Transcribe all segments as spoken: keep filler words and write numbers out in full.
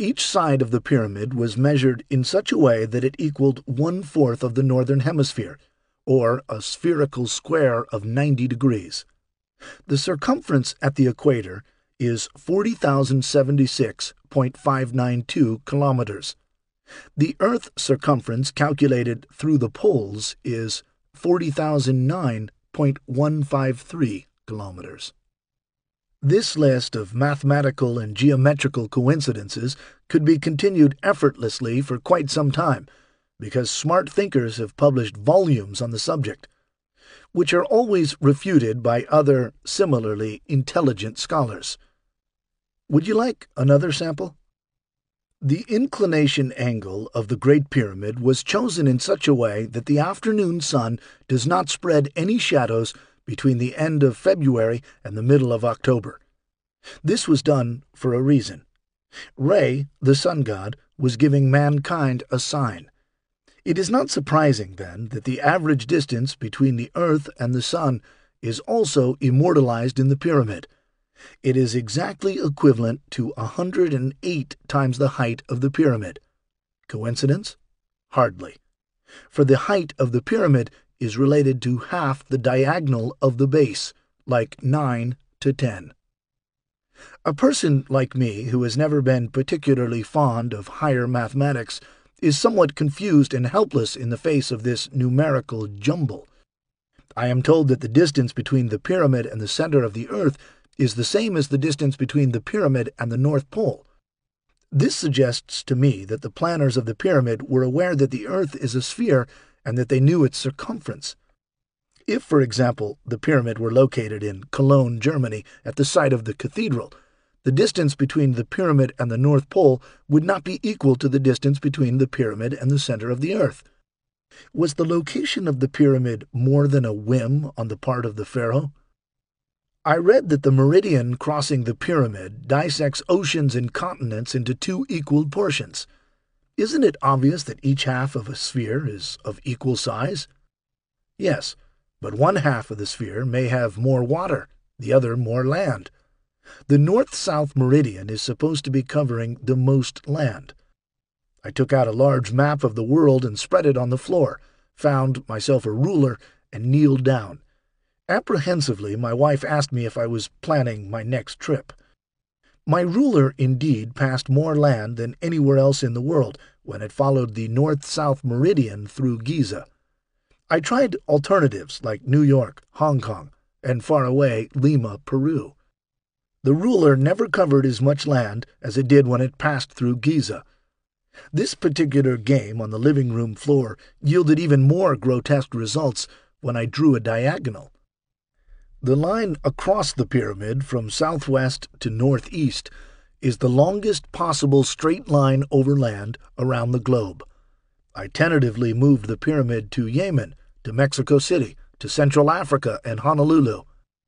Each side of the pyramid was measured in such a way that it equaled one-fourth of the northern hemisphere, or a spherical square of ninety degrees. The circumference at the equator is forty thousand seventy-six point five nine two kilometers. The Earth's circumference calculated through the poles is forty thousand nine point one five three kilometers. This list of mathematical and geometrical coincidences could be continued effortlessly for quite some time, because smart thinkers have published volumes on the subject, which are always refuted by other similarly intelligent scholars. Would you like another sample? The inclination angle of the Great Pyramid was chosen in such a way that the afternoon sun does not spread any shadows between the end of February and the middle of October. This was done for a reason. Re, the sun god, was giving mankind a sign. It is not surprising, then, that the average distance between the Earth and the sun is also immortalized in the pyramid. It is exactly equivalent to one hundred eight times the height of the pyramid. Coincidence? Hardly. For the height of the pyramid is related to half the diagonal of the base, like nine to ten. A person like me, who has never been particularly fond of higher mathematics, is somewhat confused and helpless in the face of this numerical jumble. I am told that the distance between the pyramid and the center of the Earth is the same as the distance between the pyramid and the North Pole. This suggests to me that the planners of the pyramid were aware that the Earth is a sphere and that they knew its circumference. If, for example, the pyramid were located in Cologne, Germany, at the site of the cathedral, the distance between the pyramid and the North Pole would not be equal to the distance between the pyramid and the center of the Earth. Was the location of the pyramid more than a whim on the part of the pharaoh? I read that the meridian crossing the pyramid dissects oceans and continents into two equal portions. Isn't it obvious that each half of a sphere is of equal size? Yes, but one half of the sphere may have more water, the other more land. The north-south meridian is supposed to be covering the most land. I took out a large map of the world and spread it on the floor, found myself a ruler, and kneeled down. Apprehensively, my wife asked me if I was planning my next trip. My ruler indeed passed more land than anywhere else in the world when it followed the north-south meridian through Giza. I tried alternatives like New York, Hong Kong, and far away Lima, Peru. The ruler never covered as much land as it did when it passed through Giza. This particular game on the living room floor yielded even more grotesque results when I drew a diagonal. The line across the pyramid from southwest to northeast is the longest possible straight line over land around the globe. I tentatively moved the pyramid to Yemen, to Mexico City, to Central Africa and Honolulu.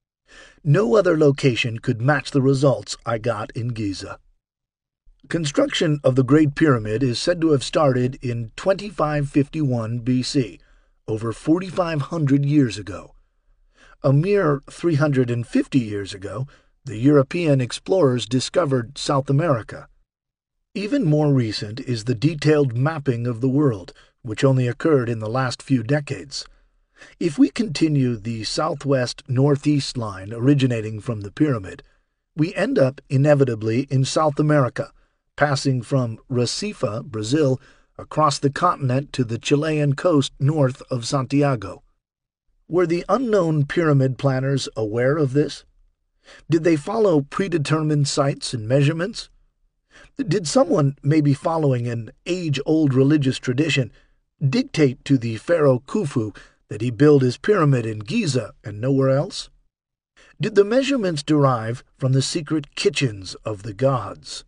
No other location could match the results I got in Giza. Construction of the Great Pyramid is said to have started in twenty-five fifty-one B C, over forty-five hundred years ago. A mere three hundred fifty years ago, the European explorers discovered South America. Even more recent is the detailed mapping of the world, which only occurred in the last few decades. If we continue the southwest-northeast line originating from the pyramid, we end up inevitably in South America, passing from Recife, Brazil, across the continent to the Chilean coast north of Santiago. Were the unknown pyramid planners aware of this? Did they follow predetermined sites and measurements? Did someone, maybe following an age-old religious tradition, dictate to the pharaoh Khufu that he build his pyramid in Giza and nowhere else? Did the measurements derive from the secret kitchens of the gods?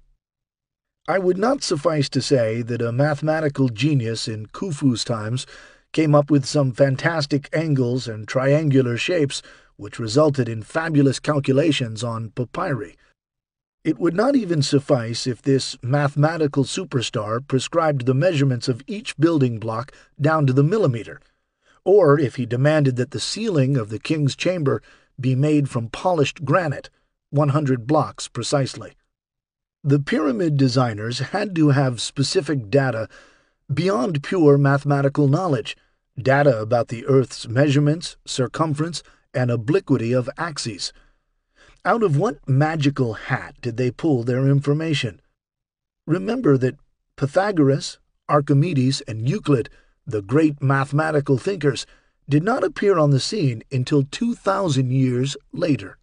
I would not suffice to say that a mathematical genius in Khufu's times came up with some fantastic angles and triangular shapes which resulted in fabulous calculations on papyri. It would not even suffice if this mathematical superstar prescribed the measurements of each building block down to the millimeter, or if he demanded that the ceiling of the king's chamber be made from polished granite, one hundred blocks precisely. The pyramid designers had to have specific data beyond pure mathematical knowledge, data about the Earth's measurements, circumference, and obliquity of axes. Out of what magical hat did they pull their information? Remember that Pythagoras, Archimedes, and Euclid, the great mathematical thinkers, did not appear on the scene until two thousand years later.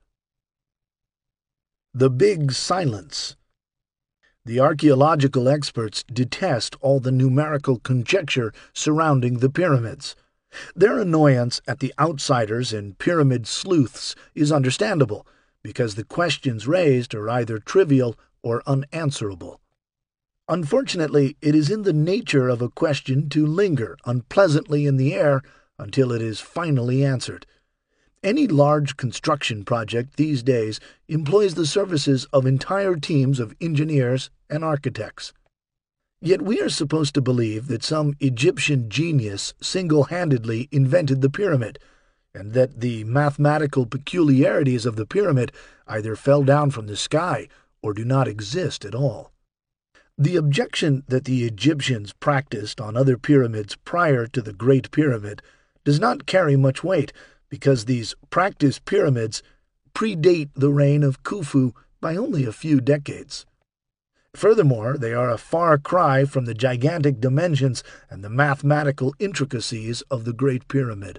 The Big Silence. The archaeological experts detest all the numerical conjecture surrounding the pyramids. Their annoyance at the outsiders and pyramid sleuths is understandable, because the questions raised are either trivial or unanswerable. Unfortunately, it is in the nature of a question to linger unpleasantly in the air until it is finally answered. Any large construction project these days employs the services of entire teams of engineers and architects. Yet we are supposed to believe that some Egyptian genius single-handedly invented the pyramid, and that the mathematical peculiarities of the pyramid either fell down from the sky or do not exist at all. The objection that the Egyptians practiced on other pyramids prior to the Great Pyramid does not carry much weight, because these practiced pyramids predate the reign of Khufu by only a few decades. Furthermore, they are a far cry from the gigantic dimensions and the mathematical intricacies of the Great Pyramid.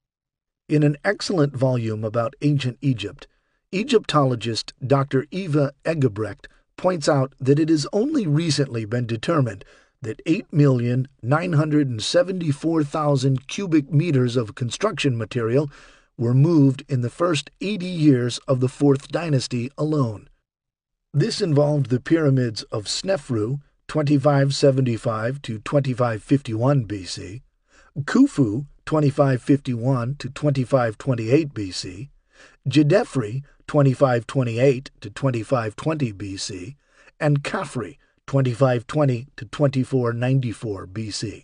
In an excellent volume about ancient Egypt, Egyptologist Doctor Eva Egebrecht points out that it has only recently been determined that eight million nine hundred seventy-four thousand cubic meters of construction material were moved in the first eighty years of the Fourth Dynasty alone. This involved the pyramids of Snefru, twenty-five seventy-five to twenty-five fifty-one B C, Khufu, twenty-five fifty-one to twenty-five twenty-eight B C, Djedefre, twenty-five twenty-eight to twenty-five twenty B C, and Khafre, twenty-five twenty to twenty-four ninety-four B C.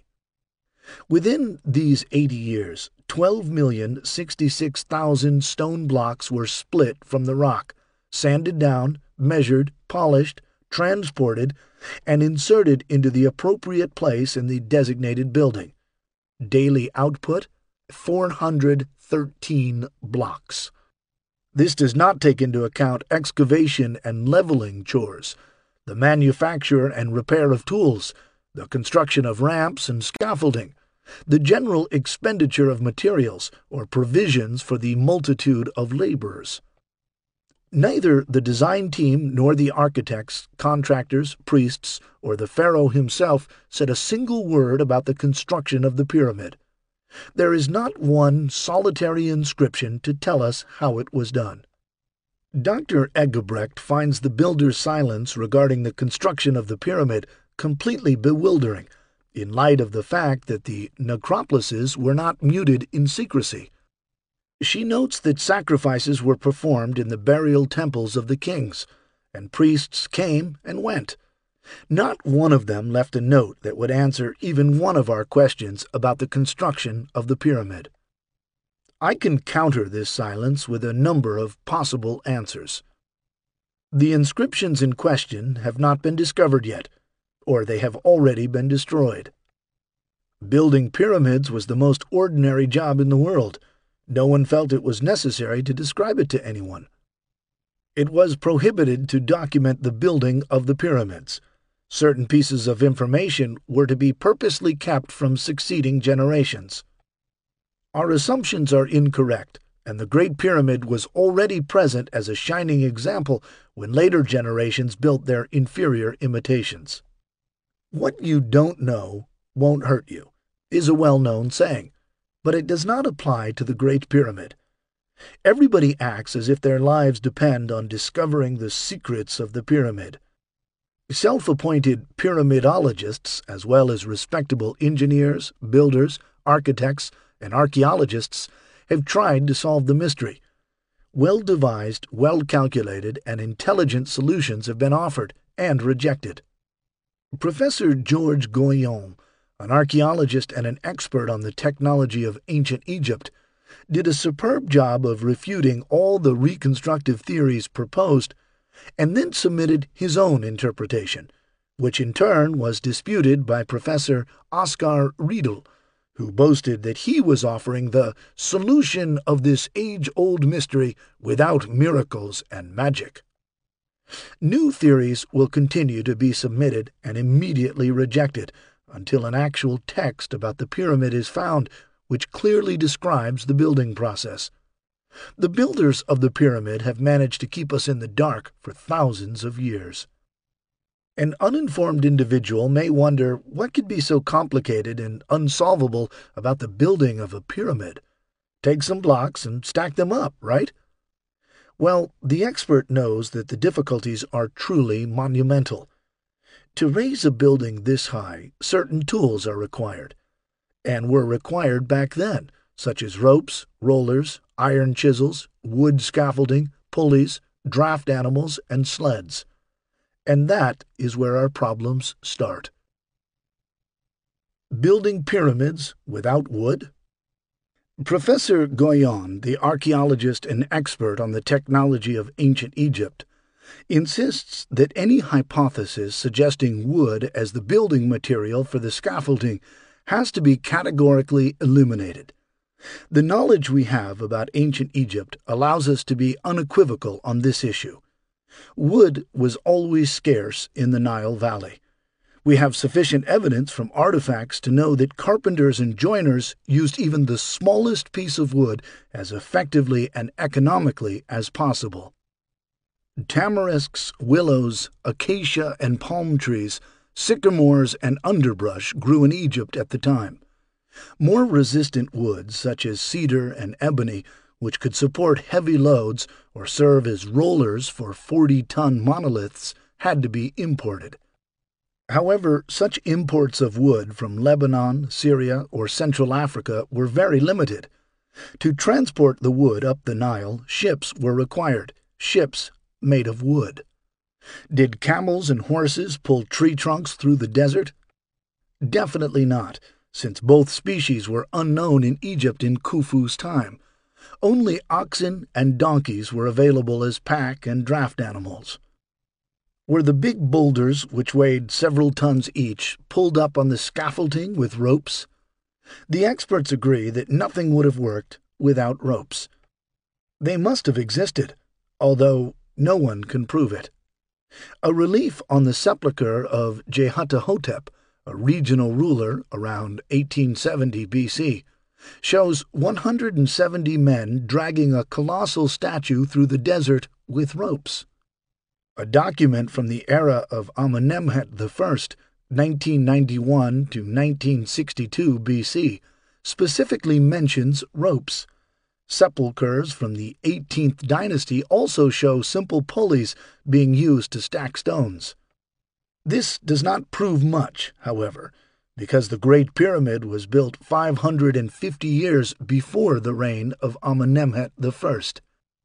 Within these eighty years, twelve million sixty-six thousand stone blocks were split from the rock, sanded down, measured, polished, transported, and inserted into the appropriate place in the designated building. Daily output, four hundred thirteen blocks. This does not take into account excavation and leveling chores, the manufacture and repair of tools, the construction of ramps and scaffolding, the general expenditure of materials or provisions for the multitude of laborers. Neither the design team nor the architects, contractors, priests, or the pharaoh himself said a single word about the construction of the pyramid. There is not one solitary inscription to tell us how it was done. Doctor Egebrecht finds the builder's silence regarding the construction of the pyramid completely bewildering, in light of the fact that the necropolises were not muted in secrecy. She notes that sacrifices were performed in the burial temples of the kings, and priests came and went. Not one of them left a note that would answer even one of our questions about the construction of the pyramid. I can counter this silence with a number of possible answers. The inscriptions in question have not been discovered yet, or they have already been destroyed. Building pyramids was the most ordinary job in the world. No one felt it was necessary to describe it to anyone. It was prohibited to document the building of the pyramids. Certain pieces of information were to be purposely kept from succeeding generations. Our assumptions are incorrect, and the Great Pyramid was already present as a shining example when later generations built their inferior imitations. "What you don't know won't hurt you," is a well-known saying, but it does not apply to the Great Pyramid. Everybody acts as if their lives depend on discovering the secrets of the pyramid. Self-appointed pyramidologists, as well as respectable engineers, builders, architects, and archaeologists, have tried to solve the mystery. Well-devised, well-calculated, and intelligent solutions have been offered and rejected. Professor George Goyon, an archaeologist and an expert on the technology of ancient Egypt, did a superb job of refuting all the reconstructive theories proposed, and then submitted his own interpretation, which in turn was disputed by Professor Oskar Riedel, who boasted that he was offering the solution of this age-old mystery without miracles and magic. New theories will continue to be submitted and immediately rejected until an actual text about the pyramid is found which clearly describes the building process. The builders of the pyramid have managed to keep us in the dark for thousands of years. An uninformed individual may wonder what could be so complicated and unsolvable about the building of a pyramid. Take some blocks and stack them up, right? Well, the expert knows that the difficulties are truly monumental. To raise a building this high, certain tools are required, and were required back then, such as ropes, rollers, iron chisels, wood scaffolding, pulleys, draft animals, and sleds. And that is where our problems start. Building pyramids without wood? Professor Goyon, the archaeologist and expert on the technology of ancient Egypt, insists that any hypothesis suggesting wood as the building material for the scaffolding has to be categorically eliminated. The knowledge we have about ancient Egypt allows us to be unequivocal on this issue. Wood was always scarce in the Nile Valley. We have sufficient evidence from artifacts to know that carpenters and joiners used even the smallest piece of wood as effectively and economically as possible. Tamarisks, willows, acacia and palm trees, sycamores and underbrush grew in Egypt at the time. More resistant woods, such as cedar and ebony, which could support heavy loads or serve as rollers for forty-ton monoliths, had to be imported. However, such imports of wood from Lebanon, Syria, or Central Africa were very limited. To transport the wood up the Nile, ships were required, ships made of wood. Did camels and horses pull tree trunks through the desert? Definitely not, since both species were unknown in Egypt in Khufu's time. Only oxen and donkeys were available as pack and draft animals. Were the big boulders, which weighed several tons each, pulled up on the scaffolding with ropes? The experts agree that nothing would have worked without ropes. They must have existed, although no one can prove it. A relief on the sepulchre of Jehattahotep, a regional ruler around eighteen seventy B C, shows one hundred seventy men dragging a colossal statue through the desert with ropes. A document from the era of Amenemhet the First, nineteen ninety-one to nineteen sixty-two B C, specifically mentions ropes. Sepulchres from the eighteenth dynasty also show simple pulleys being used to stack stones. This does not prove much, however, because the Great Pyramid was built five hundred fifty years before the reign of Amenemhet the First.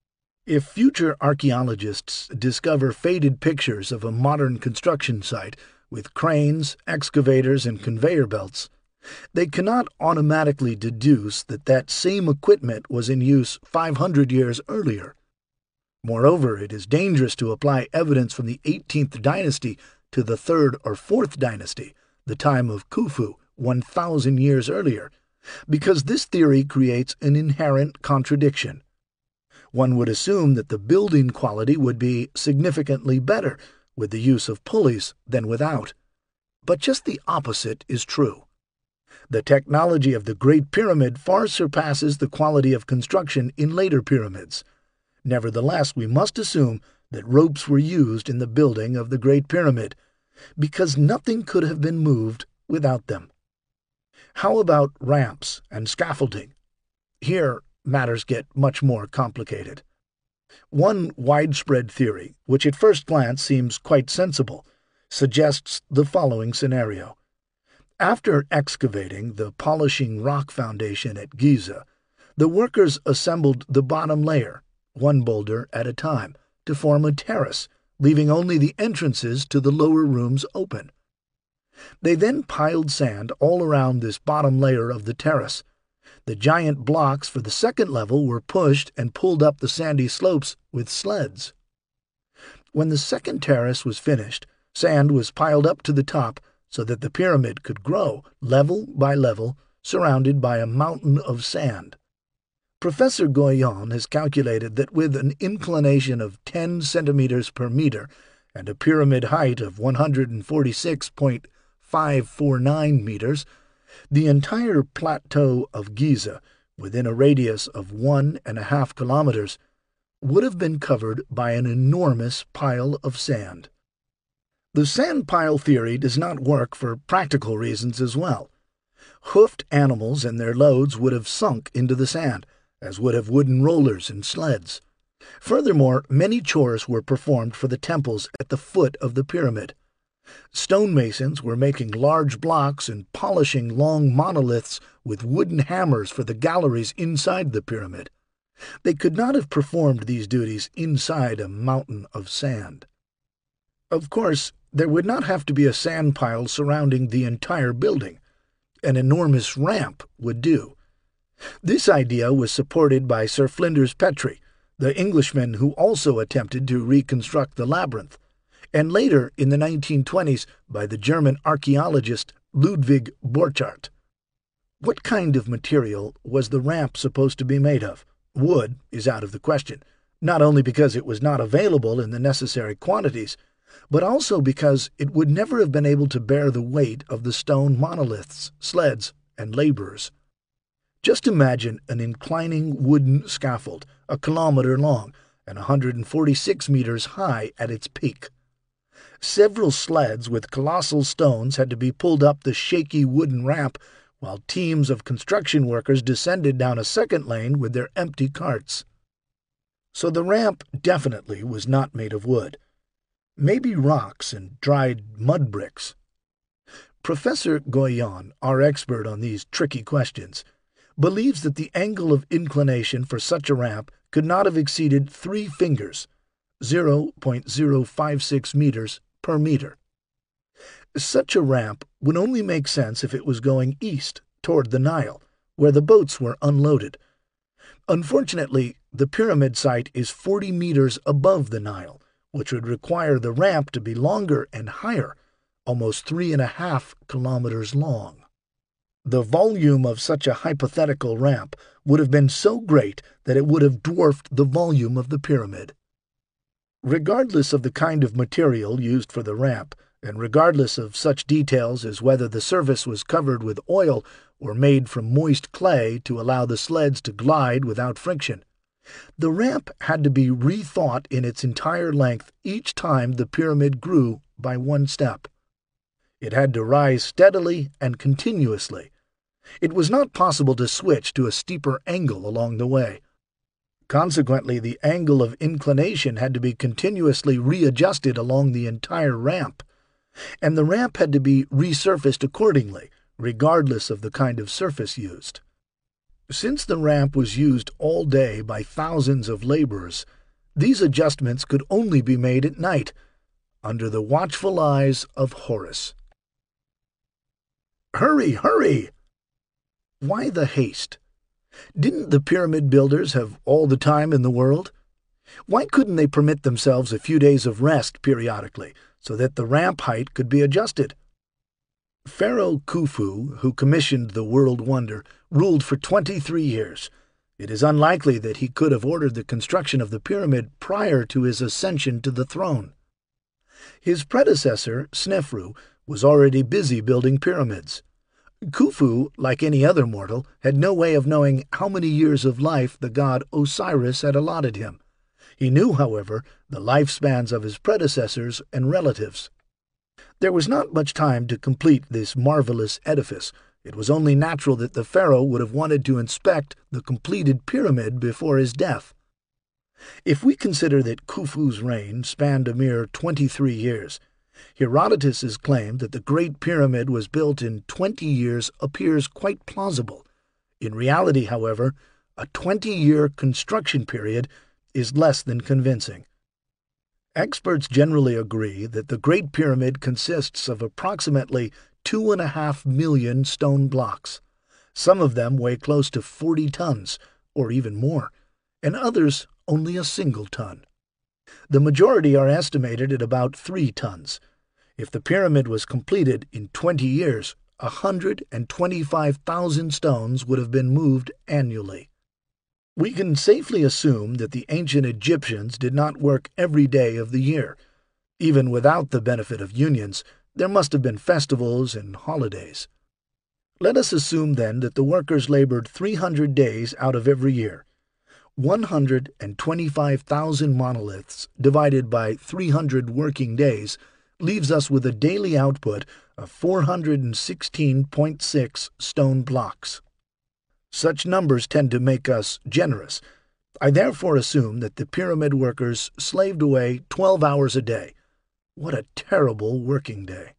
If future archaeologists discover faded pictures of a modern construction site with cranes, excavators, and conveyor belts, they cannot automatically deduce that that same equipment was in use five hundred years earlier. Moreover, it is dangerous to apply evidence from the eighteenth dynasty to the third or fourth dynasty, the time of Khufu, one thousand years earlier, because this theory creates an inherent contradiction. One would assume that the building quality would be significantly better with the use of pulleys than without. But just the opposite is true. The technology of the Great Pyramid far surpasses the quality of construction in later pyramids. Nevertheless, we must assume that ropes were used in the building of the Great Pyramid, because nothing could have been moved without them. How about ramps and scaffolding? Here, matters get much more complicated. One widespread theory, which at first glance seems quite sensible, suggests the following scenario. After excavating the polishing rock foundation at Giza, the workers assembled the bottom layer, one boulder at a time, to form a terrace, leaving only the entrances to the lower rooms open. They then piled sand all around this bottom layer of the terrace. The giant blocks for the second level were pushed and pulled up the sandy slopes with sleds. When the second terrace was finished, sand was piled up to the top so that the pyramid could grow level by level, surrounded by a mountain of sand. Professor Goyon has calculated that with an inclination of ten centimeters per meter and a pyramid height of one hundred forty-six point five four nine meters, the entire plateau of Giza, within a radius of one and a half kilometers, would have been covered by an enormous pile of sand. The sand pile theory does not work for practical reasons as well. Hoofed animals and their loads would have sunk into the sand, as would have wooden rollers and sleds. Furthermore, many chores were performed for the temples at the foot of the pyramid. Stonemasons were making large blocks and polishing long monoliths with wooden hammers for the galleries inside the pyramid. They could not have performed these duties inside a mountain of sand. Of course, there would not have to be a sand pile surrounding the entire building. An enormous ramp would do. This idea was supported by Sir Flinders Petrie, the Englishman who also attempted to reconstruct the labyrinth, and later in the nineteen twenties by the German archaeologist Ludwig Borchardt. What kind of material was the ramp supposed to be made of? Wood is out of the question, not only because it was not available in the necessary quantities, but also because it would never have been able to bear the weight of the stone monoliths, sleds, and laborers. Just imagine an inclining wooden scaffold, a kilometer long and one hundred forty-six meters high at its peak. Several sleds with colossal stones had to be pulled up the shaky wooden ramp, while teams of construction workers descended down a second lane with their empty carts. So the ramp definitely was not made of wood. Maybe rocks and dried mud bricks. Professor Goyon, our expert on these tricky questions, believes that the angle of inclination for such a ramp could not have exceeded three fingers, zero point zero five six meters per meter. Such a ramp would only make sense if it was going east toward the Nile, where the boats were unloaded. Unfortunately, the pyramid site is forty meters above the Nile, which would require the ramp to be longer and higher, almost three and a half kilometers long. The volume of such a hypothetical ramp would have been so great that it would have dwarfed the volume of the pyramid. Regardless of the kind of material used for the ramp, and regardless of such details as whether the surface was covered with oil or made from moist clay to allow the sleds to glide without friction, the ramp had to be rethought in its entire length each time the pyramid grew by one step. It had to rise steadily and continuously. It was not possible to switch to a steeper angle along the way. Consequently, the angle of inclination had to be continuously readjusted along the entire ramp, and the ramp had to be resurfaced accordingly, regardless of the kind of surface used. Since the ramp was used all day by thousands of laborers, these adjustments could only be made at night, under the watchful eyes of Horus. Hurry, hurry! Why the haste? Didn't the pyramid builders have all the time in the world? Why couldn't they permit themselves a few days of rest periodically, so that the ramp height could be adjusted? Pharaoh Khufu, who commissioned the world wonder, ruled for twenty-three years. It is unlikely that he could have ordered the construction of the pyramid prior to his ascension to the throne. His predecessor, Snefru, was already busy building pyramids. Khufu, like any other mortal, had no way of knowing how many years of life the god Osiris had allotted him. He knew, however, the lifespans of his predecessors and relatives. There was not much time to complete this marvelous edifice. It was only natural that the pharaoh would have wanted to inspect the completed pyramid before his death. If we consider that Khufu's reign spanned a mere twenty-three years, Herodotus's claim that the Great Pyramid was built in twenty years appears quite plausible. In reality, however, a twenty-year construction period is less than convincing. Experts generally agree that the Great Pyramid consists of approximately two and a half million stone blocks. Some of them weigh close to forty tons, or even more, and others only a single ton. The majority are estimated at about three tons. If the pyramid was completed in twenty years, one hundred twenty-five thousand stones would have been moved annually. We can safely assume that the ancient Egyptians did not work every day of the year. Even without the benefit of unions, there must have been festivals and holidays. Let us assume then that the workers labored three hundred days out of every year. one hundred twenty-five thousand monoliths divided by three hundred working days leaves us with a daily output of four hundred sixteen point six stone blocks. Such numbers tend to make us generous. I therefore assume that the pyramid workers slaved away twelve hours a day. What a terrible working day!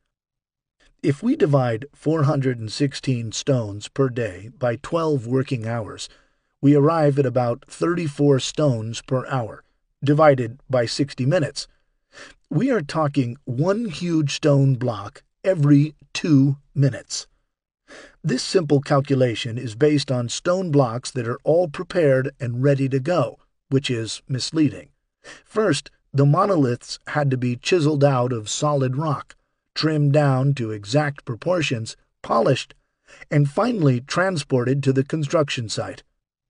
If we divide four hundred sixteen stones per day by twelve working hours, we arrive at about thirty-four stones per hour, divided by sixty minutes. We are talking one huge stone block every two minutes. This simple calculation is based on stone blocks that are all prepared and ready to go, which is misleading. First, the monoliths had to be chiseled out of solid rock, trimmed down to exact proportions, polished, and finally transported to the construction site.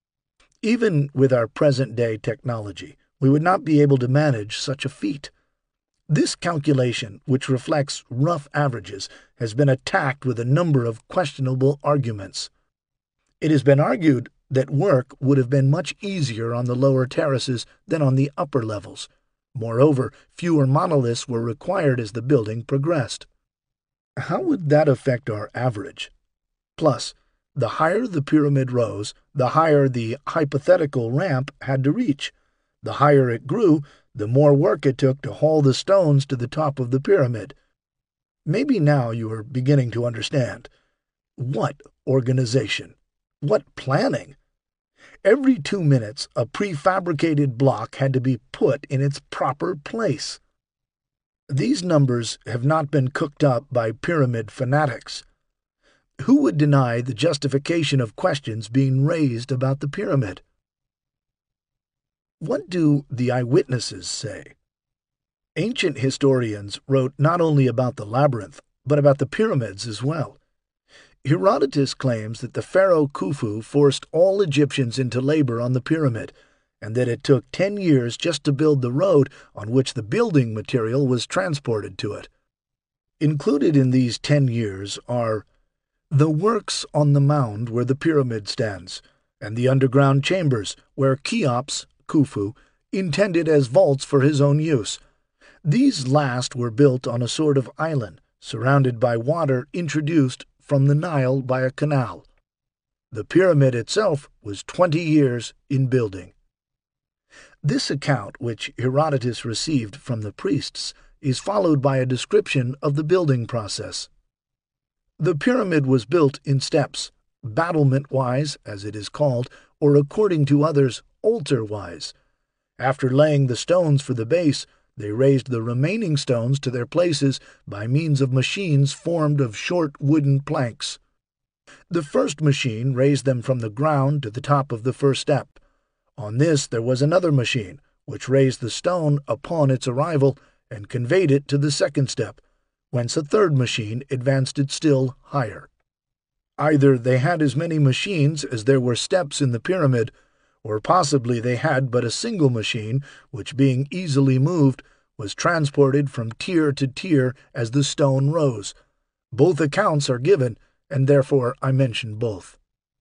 Even with our present-day technology, we would not be able to manage such a feat. This calculation, which reflects rough averages, has been attacked with a number of questionable arguments. It has been argued that work would have been much easier on the lower terraces than on the upper levels. Moreover, fewer monoliths were required as the building progressed. How would that affect our average? Plus, the higher the pyramid rose, the higher the hypothetical ramp had to reach. The higher it grew, the more work it took to haul the stones to the top of the pyramid. Maybe now you are beginning to understand. What organization? What planning? Every two minutes, a prefabricated block had to be put in its proper place. These numbers have not been cooked up by pyramid fanatics. Who would deny the justification of questions being raised about the pyramid? What do the eyewitnesses say? Ancient historians wrote not only about the labyrinth, but about the pyramids as well. Herodotus claims that the pharaoh Khufu forced all Egyptians into labor on the pyramid, and that it took ten years just to build the road on which the building material was transported to it. Included in these ten years are the works on the mound where the pyramid stands, and the underground chambers where Cheops, Khufu, intended as vaults for his own use. These last were built on a sort of island, surrounded by water introduced from the Nile by a canal. The pyramid itself was twenty years in building. This account, which Herodotus received from the priests, is followed by a description of the building process. The pyramid was built in steps, battlement-wise, as it is called, or according to others, altar-wise. After laying the stones for the base, they raised the remaining stones to their places by means of machines formed of short wooden planks. The first machine raised them from the ground to the top of the first step. On this there was another machine, which raised the stone upon its arrival and conveyed it to the second step, whence a third machine advanced it still higher. Either they had as many machines as there were steps in the pyramid, or possibly they had but a single machine, which, being easily moved, was transported from tier to tier as the stone rose. Both accounts are given, and therefore I mention both.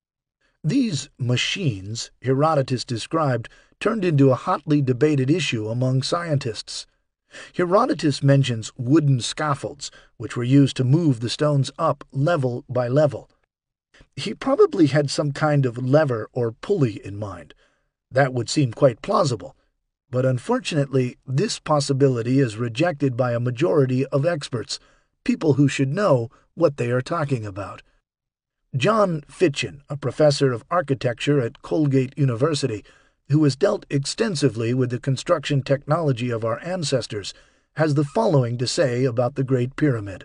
These machines Herodotus described turned into a hotly debated issue among scientists. Herodotus mentions wooden scaffolds, which were used to move the stones up level by level. He probably had some kind of lever or pulley in mind. That would seem quite plausible, but unfortunately this possibility is rejected by a majority of experts, people who should know what they are talking about. John Fitchin, a professor of architecture at Colgate University, who has dealt extensively with the construction technology of our ancestors, has the following to say about the Great Pyramid.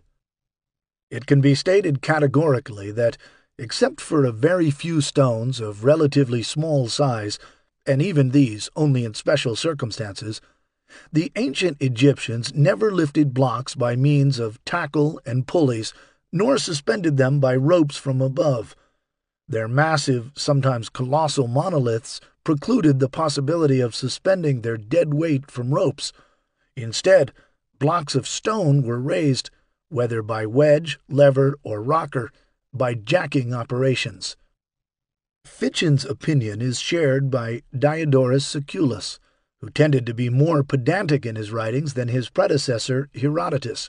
It can be stated categorically that, except for a very few stones of relatively small size, and even these only in special circumstances, The ancient Egyptians never lifted blocks by means of tackle and pulleys, nor suspended them by ropes from above. Their massive, sometimes colossal monoliths precluded the possibility of suspending their dead weight from ropes. Instead, blocks of stone were raised, whether by wedge, lever, or rocker, by jacking operations. Fichen's opinion is shared by Diodorus Siculus, who tended to be more pedantic in his writings than his predecessor Herodotus.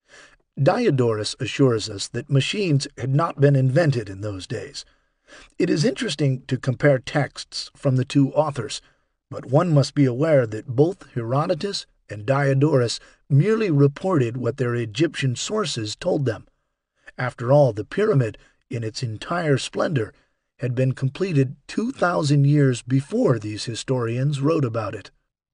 Diodorus assures us that machines had not been invented in those days. It is interesting to compare texts from the two authors, but one must be aware that both Herodotus and Diodorus merely reported what their Egyptian sources told them. After all, the pyramid, in its entire splendor, had been completed two thousand years before these historians wrote about it.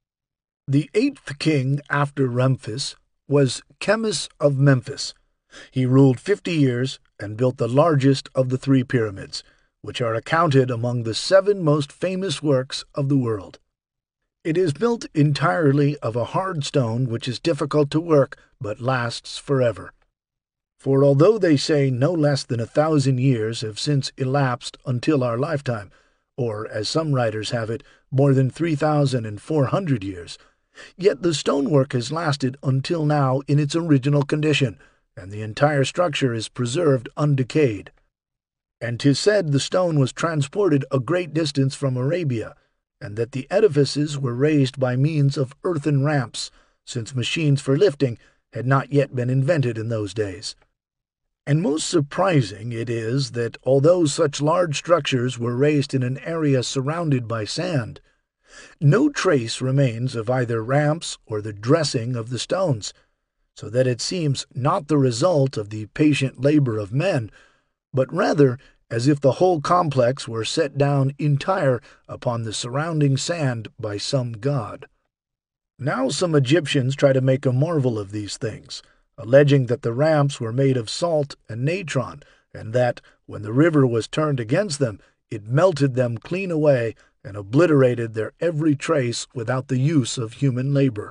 The eighth king after Ramphis was Chemmis of Memphis. He ruled fifty years and built the largest of the three pyramids, which are accounted among the seven most famous works of the world. It is built entirely of a hard stone which is difficult to work but lasts forever. For although they say no less than a thousand years have since elapsed until our lifetime, or, as some writers have it, more than three thousand and four hundred years, yet the stonework has lasted until now in its original condition, and the entire structure is preserved undecayed. And 'tis said the stone was transported a great distance from Arabia, and that the edifices were raised by means of earthen ramps, since machines for lifting had not yet been invented in those days. And most surprising it is that although such large structures were raised in an area surrounded by sand, no trace remains of either ramps or the dressing of the stones, so that it seems not the result of the patient labor of men, but rather as if the whole complex were set down entire upon the surrounding sand by some god. Now some Egyptians try to make a marvel of these things, alleging that the ramps were made of salt and natron, and that, when the river was turned against them, it melted them clean away and obliterated their every trace without the use of human labor.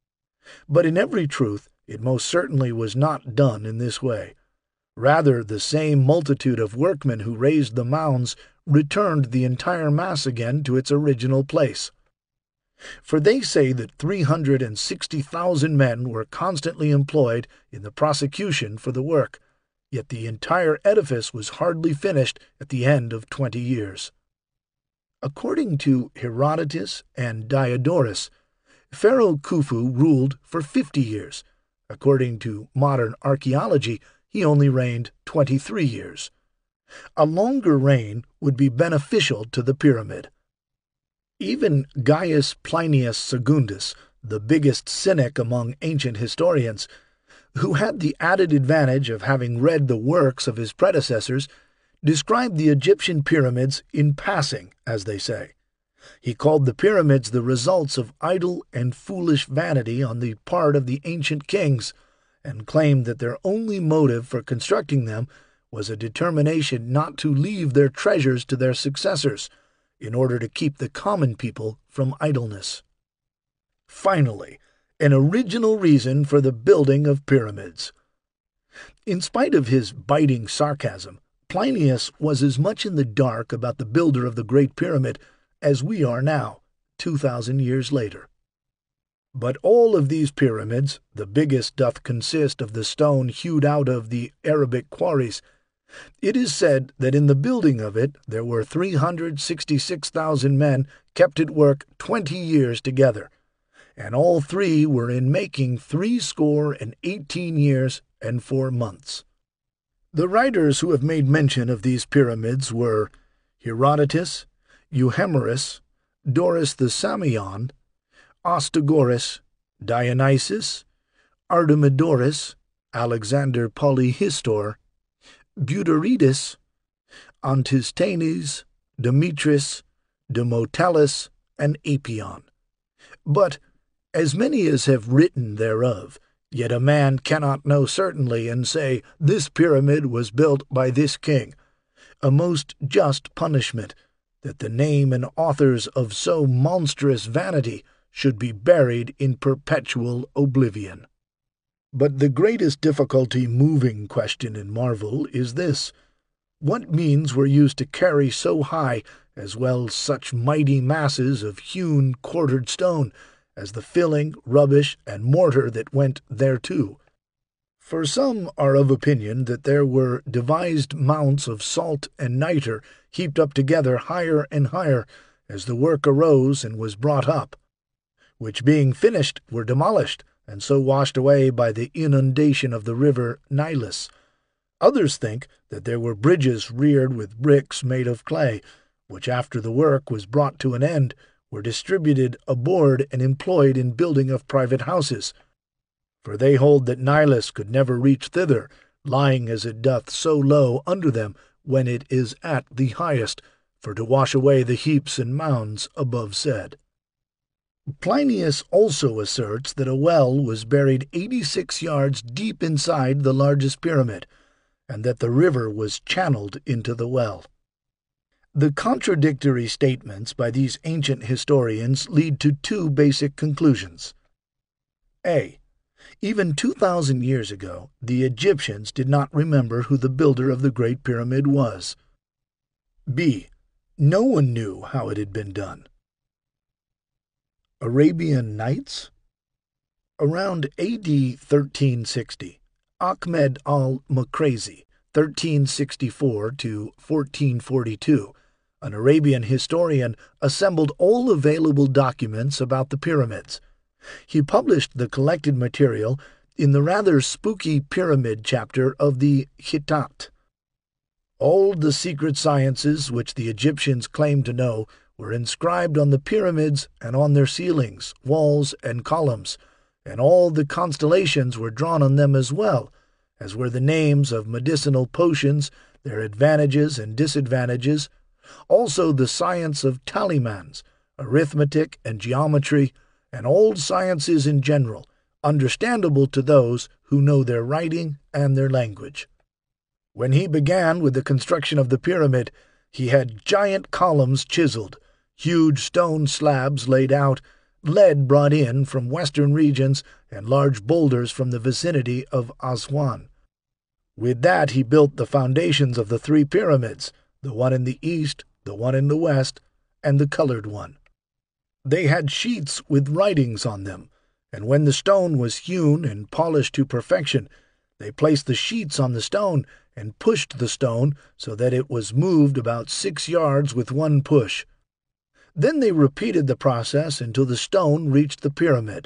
But in every truth, it most certainly was not done in this way. Rather, the same multitude of workmen who raised the mounds returned the entire mass again to its original place. For they say that three hundred and sixty thousand men were constantly employed in the prosecution for the work, yet the entire edifice was hardly finished at the end of twenty years. According to Herodotus and Diodorus, Pharaoh Khufu ruled for fifty years. According to modern archaeology, he only reigned twenty-three years. A longer reign would be beneficial to the pyramid. Even Gaius Plinius Secundus, the biggest cynic among ancient historians, who had the added advantage of having read the works of his predecessors, described the Egyptian pyramids in passing, as they say. He called the pyramids the results of idle and foolish vanity on the part of the ancient kings, and claimed that their only motive for constructing them was a determination not to leave their treasures to their successors, in order to keep the common people from idleness. Finally, an original reason for the building of pyramids. In spite of his biting sarcasm, Plinius was as much in the dark about the builder of the Great Pyramid as we are now, two thousand years later. But all of these pyramids, the biggest doth consist of the stone hewed out of the Arabic quarries. It is said that in the building of it there were three hundred sixty-six thousand men kept at work twenty years together, and all three were in making threescore and eighteen years and four months. The writers who have made mention of these pyramids were Herodotus, Euhemerus, Doris the Samion, Ostagoras, Dionysius, Artemidorus, Alexander Polyhistor, Butyrides, Antisthenes, Demetrius, Demotellus, and Apion. But, as many as have written thereof, yet a man cannot know certainly and say, this pyramid was built by this king, a most just punishment, that the name and authors of so monstrous vanity should be buried in perpetual oblivion. But the greatest difficulty-moving question in Marvel is this: what means were used to carry so high, as well such mighty masses of hewn, quartered stone, as the filling, rubbish, and mortar that went thereto? For some are of opinion that there were devised mounts of salt and nitre heaped up together higher and higher, as the work arose and was brought up, which being finished were demolished, and so washed away by the inundation of the river Nilus. Others think that there were bridges reared with bricks made of clay, which after the work was brought to an end were distributed aboard and employed in building of private houses. For they hold that Nilus could never reach thither, lying as it doth so low under them when it is at the highest, for to wash away the heaps and mounds above said. Plinius also asserts that a well was buried eighty-six yards deep inside the largest pyramid, and that the river was channeled into the well. The contradictory statements by these ancient historians lead to two basic conclusions. A. Even two thousand years ago, the Egyptians did not remember who the builder of the Great Pyramid was. B. No one knew how it had been done. Arabian Nights? Around A D thirteen sixty, Ahmed al-Makrazi, thirteen sixty-four to fourteen forty-two, an Arabian historian, assembled all available documents about the pyramids. He published the collected material in the rather spooky pyramid chapter of the Khitat. All the secret sciences which the Egyptians claimed to know were inscribed on the pyramids and on their ceilings, walls, and columns, and all the constellations were drawn on them as well, as were the names of medicinal potions, their advantages and disadvantages, also the science of tallimans, arithmetic and geometry, and all sciences in general, understandable to those who know their writing and their language. When he began with the construction of the pyramid, he had giant columns chiseled, huge stone slabs laid out, lead brought in from western regions, and large boulders from the vicinity of Aswan. With that he built the foundations of the three pyramids, the one in the east, the one in the west, and the colored one. They had sheets with writings on them, and when the stone was hewn and polished to perfection, they placed the sheets on the stone and pushed the stone so that it was moved about six yards with one push. Then they repeated the process until the stone reached the pyramid.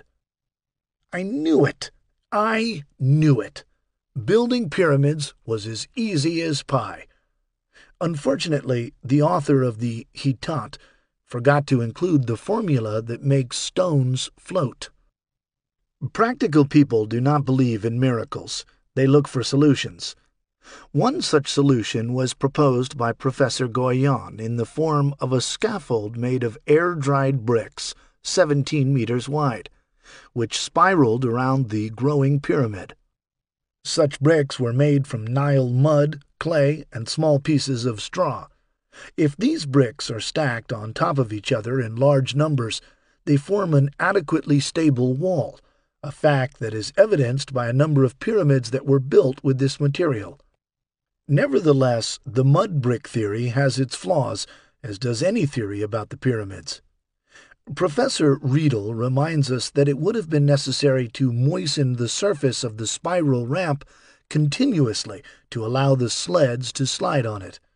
I knew it! I knew it! Building pyramids was as easy as pie. Unfortunately, the author of the Khitat forgot to include the formula that makes stones float. Practical people do not believe in miracles. They look for solutions. One such solution was proposed by Professor Goyon in the form of a scaffold made of air-dried bricks, seventeen meters wide, which spiraled around the growing pyramid. Such bricks were made from Nile mud, clay, and small pieces of straw. If these bricks are stacked on top of each other in large numbers, they form an adequately stable wall, a fact that is evidenced by a number of pyramids that were built with this material. Nevertheless, the mud brick theory has its flaws, as does any theory about the pyramids. Professor Riedel reminds us that it would have been necessary to moisten the surface of the spiral ramp continuously to allow the sleds to slide on it.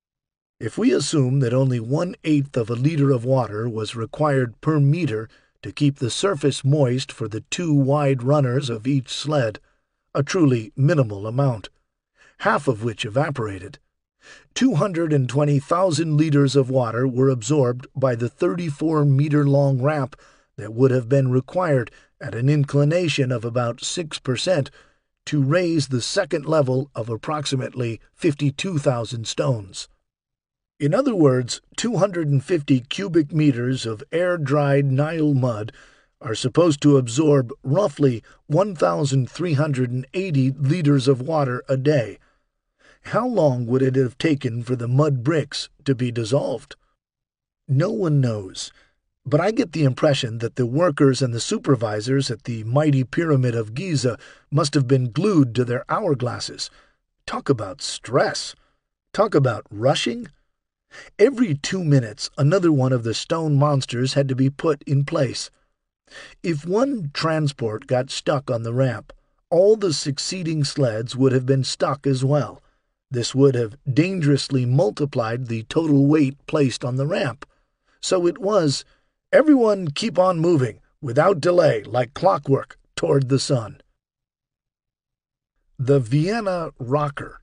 If we assume that only one-eighth of a liter of water was required per meter to keep the surface moist for the two wide runners of each sled, a truly minimal amount, half of which evaporated, two hundred twenty thousand liters of water were absorbed by the thirty-four meter long ramp that would have been required at an inclination of about six percent to raise the second level of approximately fifty-two thousand stones. In other words, two hundred fifty cubic meters of air-dried Nile mud are supposed to absorb roughly one thousand three hundred eighty liters of water a day. How long would it have taken for the mud bricks to be dissolved? No one knows. But I get the impression that the workers and the supervisors at the mighty Pyramid of Giza must have been glued to their hourglasses. Talk about stress. Talk about rushing. Every two minutes, another one of the stone monsters had to be put in place. If one transport got stuck on the ramp, all the succeeding sleds would have been stuck as well. This would have dangerously multiplied the total weight placed on the ramp. So it was, everyone keep on moving, without delay, like clockwork, toward the sun. The Vienna Rocker.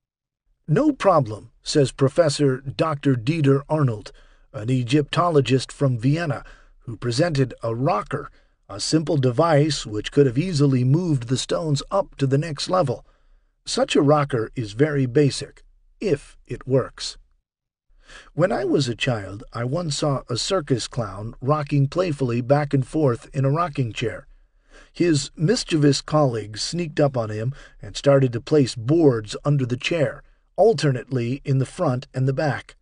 No problem, says Professor Doctor Dieter Arnold, an Egyptologist from Vienna, who presented a rocker, a simple device which could have easily moved the stones up to the next level. Such a rocker is very basic, if it works. When I was a child, I once saw a circus clown rocking playfully back and forth in a rocking chair. His mischievous colleagues sneaked up on him and started to place boards under the chair, alternately in the front and the back.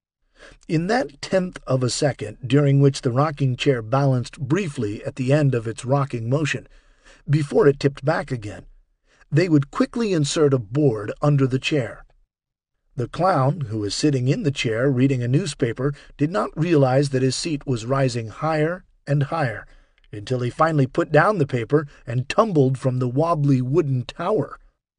In that tenth of a second during which the rocking chair balanced briefly at the end of its rocking motion, before it tipped back again, they would quickly insert a board under the chair. The clown, who was sitting in the chair reading a newspaper, did not realize that his seat was rising higher and higher, until he finally put down the paper and tumbled from the wobbly wooden tower.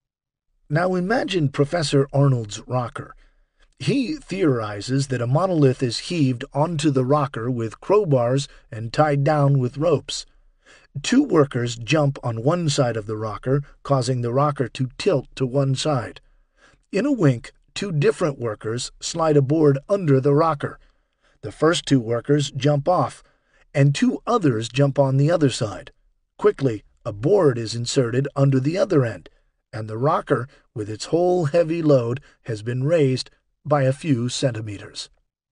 Now imagine Professor Arnold's rocker. He theorizes that a monolith is heaved onto the rocker with crowbars and tied down with ropes. Two workers jump on one side of the rocker, causing the rocker to tilt to one side. In a wink, two different workers slide a board under the rocker. The first two workers jump off, and two others jump on the other side. Quickly, a board is inserted under the other end, and the rocker, with its whole heavy load, has been raised by a few centimeters.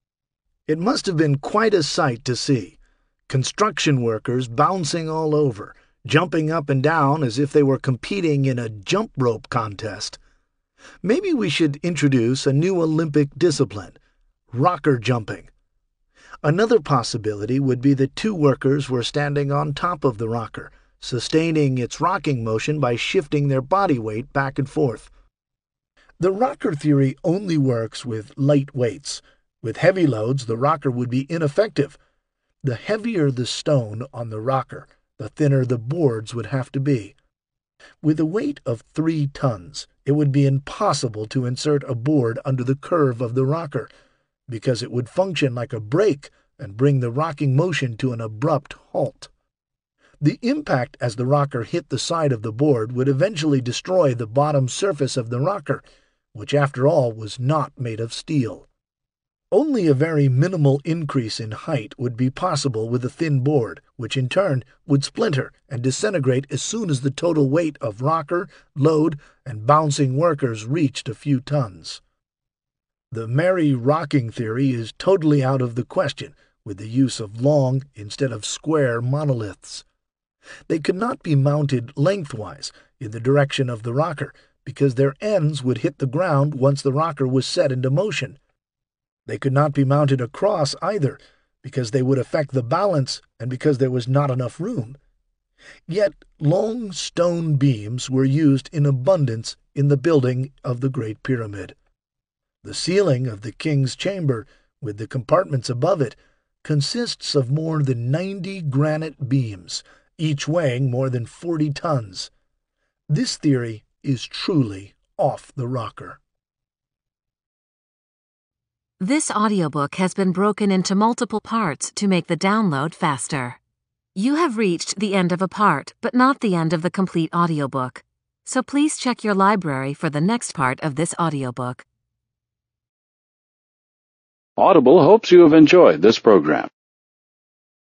It must have been quite a sight to see. Construction workers bouncing all over, jumping up and down as if they were competing in a jump rope contest. Maybe we should introduce a new Olympic discipline, rocker jumping. Another possibility would be that two workers were standing on top of the rocker, sustaining its rocking motion by shifting their body weight back and forth. The rocker theory only works with light weights. With heavy loads, the rocker would be ineffective. The heavier the stone on the rocker, the thinner the boards would have to be. With a weight of three tons, it would be impossible to insert a board under the curve of the rocker, because it would function like a brake and bring the rocking motion to an abrupt halt. The impact as the rocker hit the side of the board would eventually destroy the bottom surface of the rocker, which after all was not made of steel. Only a very minimal increase in height would be possible with a thin board, which in turn would splinter and disintegrate as soon as the total weight of rocker, load, and bouncing workers reached a few tons. The merry rocking theory is totally out of the question with the use of long instead of square monoliths. They could not be mounted lengthwise in the direction of the rocker, because their ends would hit the ground once the rocker was set into motion. They could not be mounted across either, because they would affect the balance and because there was not enough room. Yet long stone beams were used in abundance in the building of the Great Pyramid. The ceiling of the king's chamber, with the compartments above it, consists of more than ninety granite beams, each weighing more than forty tons. This theory is truly off the rocker. This audiobook has been broken into multiple parts to make the download faster. You have reached the end of a part, but not the end of the complete audiobook. So please check your library for the next part of this audiobook. Audible hopes you have enjoyed this program.